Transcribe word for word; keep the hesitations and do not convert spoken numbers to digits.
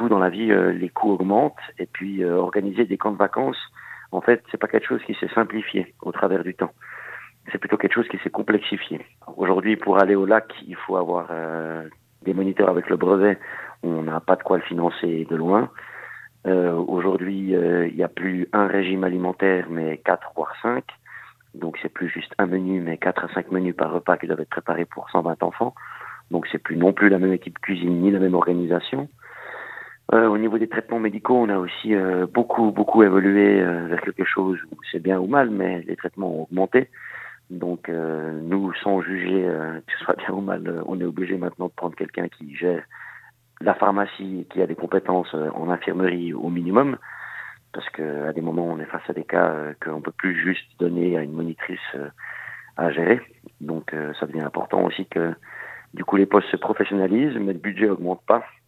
tout dans la vie, euh, les coûts augmentent et puis euh, organiser des camps de vacances, en fait, c'est pas quelque chose qui s'est simplifié au travers du temps. C'est plutôt quelque chose qui s'est complexifié. Aujourd'hui, pour aller au lac, il faut avoir euh, des moniteurs avec le brevet. On n'a pas de quoi le financer de loin. Euh, aujourd'hui, euh, il n'y a plus un régime alimentaire, mais quatre voire cinq. Donc c'est plus juste un menu, mais quatre à cinq menus par repas qui doivent être préparés pour cent vingt enfants. Donc c'est plus non plus la même équipe cuisine ni la même organisation. Euh, au niveau des traitements médicaux, on a aussi euh, beaucoup beaucoup évolué euh, vers quelque chose où c'est bien ou mal, mais les traitements ont augmenté. Donc euh, nous, sans juger euh, que ce soit bien ou mal, euh, on est obligé maintenant de prendre quelqu'un qui gère la pharmacie, qui a des compétences euh, en infirmerie au minimum, parce que à des moments on est face à des cas euh, qu'on peut plus juste donner à une monitrice euh, à gérer. Donc euh, ça devient important aussi que du coup les postes se professionnalisent, mais le budget augmente pas.